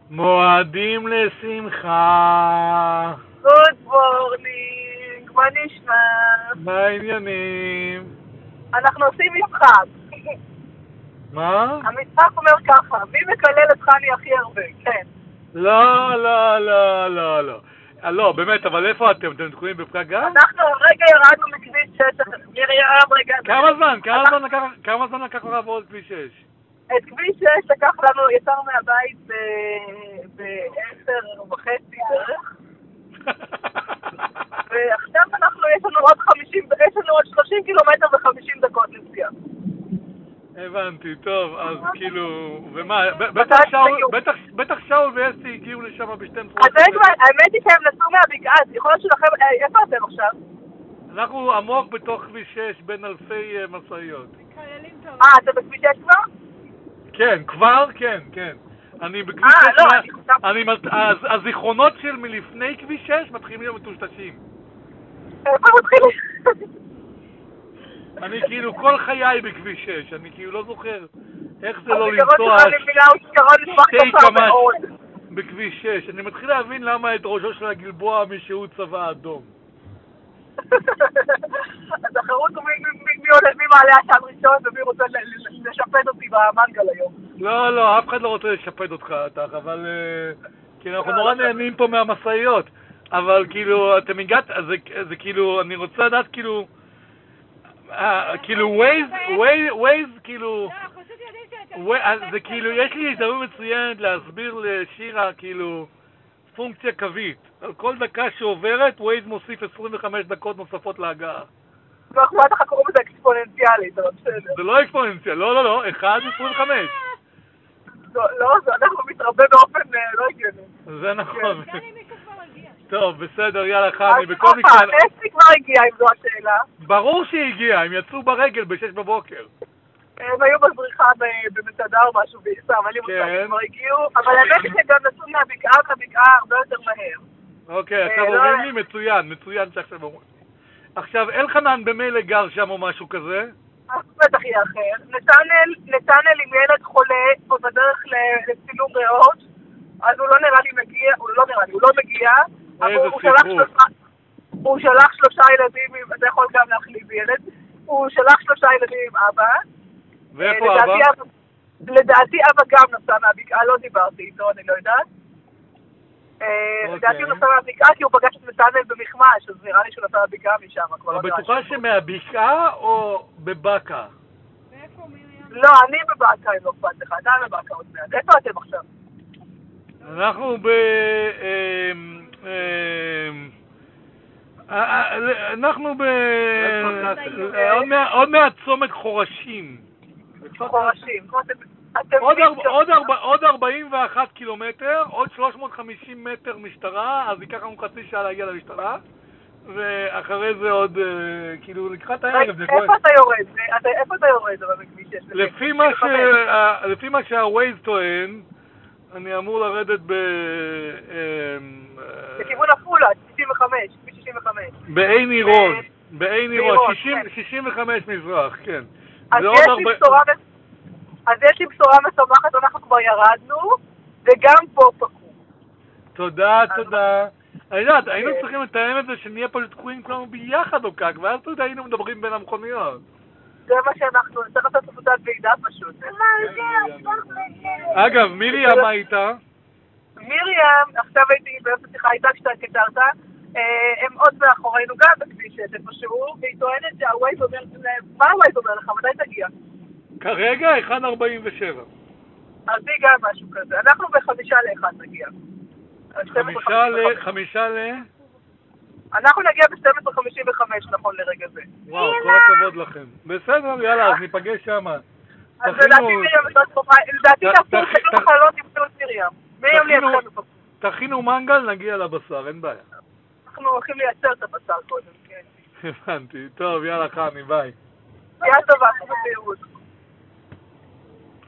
מועדים לשמחה. גוד מורנינג, מה נשמע? מה העניינים? אנחנו עושים משחק. מה? המשחק אומר ככה, מי מקלל את חני הכי הרבה? כן. לא, לא, לא, לא, לא. לא, באמת, אבל איפה אתם? אתם תקועים בפקק גם? אנחנו רגע ירדנו מכביש 6, מרים רגע. כמה זמן לקח לעבור את כביש 6? את כביש 6 לקח לנו, יצאנו מהבית ב-10:30 בערך. ועכשיו יש לנו עוד 30 קילומטר ו-50 דקות נסיעה. הבנתי, טוב, אז כאילו, ומה, בטח שאול ואסתי הגיעו לשם ב-12. אז האמת היא שהם נסעו מהבקעה, אז יכול להיות שלכם, איפה אתם עכשיו? אנחנו עמוק בתוך כביש 6 בין אלפי משאיות. אתם בכביש 6 כבר? כן, כבר? כן, כן. אני בכביש 6, הזיכרונות של מלפני כביש 6 מתחילים להיות מטושטשים. איפה מתחילים? אני כאילו כל חיי בכביש 6, אני כאילו לא זוכר איך זה לא לנסוע שתי קמ"ש בכביש 6. אני מתחיל להבין למה את ראשו של הגלבוע מישהו צבא אדום. התחרות הוא מי מעלה עשן ראשון ומי רוצה לשפד אותי במנגל היום. לא, לא, אף אחד לא רוצה לשפד אותך, אבל כאילו אנחנו נורא נהנים פה מהמסעיות, אבל כאילו אתם הגעת, זה כאילו, אני רוצה לדעת כאילו ווייז, כאילו, זה כאילו, יש לי הזדמנות מצוינת להסביר לשירה, כאילו, פונקציה קווית. על כל דקה שעוברת, ווייז מוסיף 25 דקות נוספות להגעה. לא אכפת לך קוראים לזה אקספוננציאלית, אבל בסדר. זה לא אקספוננציאל, לא, 1-25. לא, אנחנו מתרבה באופן לא הגיוני. זה נכון. טוב, בסדר, יאללה חני, בכל מקרה... אסתי כבר הגיעה, אם זו השאלה. ברור שהיא הגיעה, הם יצאו ברגל ב-6 בבוקר. הם היו בזריחה במצדה או משהו, אבל לי מושג, הם כבר הגיעו, אבל האמת היא שגם נסעו מהבקעה הרבה יותר מהר. אוקיי, עכשיו אומרים לי מצוין שעכשיו אומרים. עכשיו, אלחנן במילא גר שם או משהו כזה? בטח יהיה אחר. נתנאל עם ילד חולה, או בדרך לצילום ריאות, אז הוא לא נראה לי מגיע, הוא לא מגיע, אבל הוא שלח 3 ילדים, אתה יכול גם להחליף ילד, הוא שלח 3 ילדים עם אבא. ואיפה אבא? לדעתי אבא גם נסע מהבקעה, לא דיברתי איתו, אני לא יודעת. לדעתי הוא נסע מהבקעה כי הוא פגש את נתנאל במכמש, אז נראה לי שהוא נסע מהבקעה משם. או בטוחה שמהבקעה או בבקעה? לא, אני בבקעה, אם לא אכפת לך, אתה בבקעה עוד מעט. איפה אתם עכשיו? אנחנו עוד מעט צומת חורשים. עוד 41 קילומטר, עוד 350 מטר משטרה, אז ייקח לנו חצי שעה להגיע למשטרה, ואחרי זה עוד, כאילו, לקחת הערב. איפה אתה יורד? לפי מה שהווייז טוען, אני אמור לרדת בכיוון עפולה, 65. בעין עירון, 65 מזרח, כן. אז יש לי בשורה משמחת, אנחנו כבר ירדנו, וגם פה פקעו. תודה. אני יודעת, היינו צריכים לתאם את זה שנהיה פה תקועים כולנו ביחד או כך, ואז אתה יודע, היינו מדברים בין המכוניות. זה מה שאנחנו, צריך לעשות עבודת ועידה פשוט. אגב, מרים, מה איתה? מרים, עכשיו הייתי באיפה שיחה איתה כשאתה קצרת, הם עוד מאחורינו גם בכביש איפשהו, והיא טוענת שהווייז אומר, מה הווייז אומר לך? מתי תגיע? כרגע 1:47. אז היא גם משהו כזה. אנחנו ב-1:55 נגיע. 5 אנחנו נגיע ב-12:55 נכון לרגע זה. וואו, כל הכבוד לכם. בסדר, יאללה, אז ניפגש שם. אז לדעתי תעשו את החלות עם פלוס מרים. תכינו מנגל, נגיע לבשר, אין בעיה. אנחנו הולכים לייצר את הבשר קודם, כן. הבנתי. טוב, יאללה חני, ביי. יאללה טובה, חברים.